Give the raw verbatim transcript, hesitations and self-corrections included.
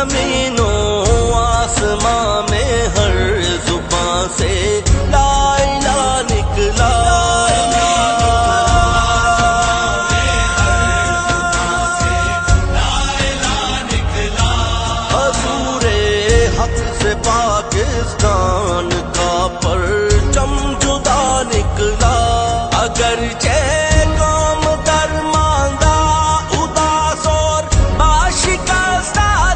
जमीनों आसमां में हर जुबां से ला इलाहा निकला। हजूरे हक से पाकिस्तान